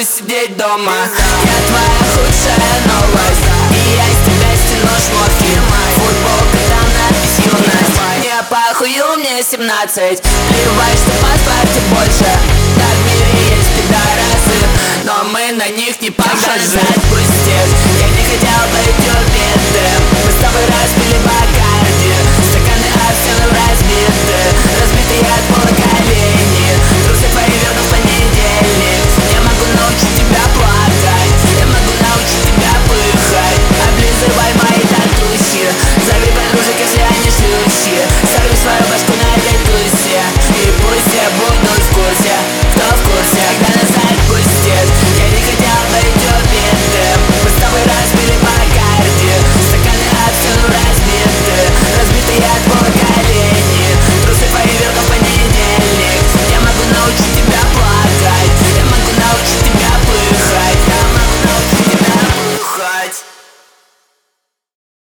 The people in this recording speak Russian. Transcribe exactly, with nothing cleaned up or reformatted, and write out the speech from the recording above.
буду сидеть дома. Я твоя худшая новость, и я из тебя стяну шмотки. Футболка, там надпись юность. Мне похую, мне семнадцать. Плевать, что в паспорте больше. Да, в мире есть пидорасы, но мы на них не похожи. Пусть я не хотел быть убитым, мы с тобой разбили.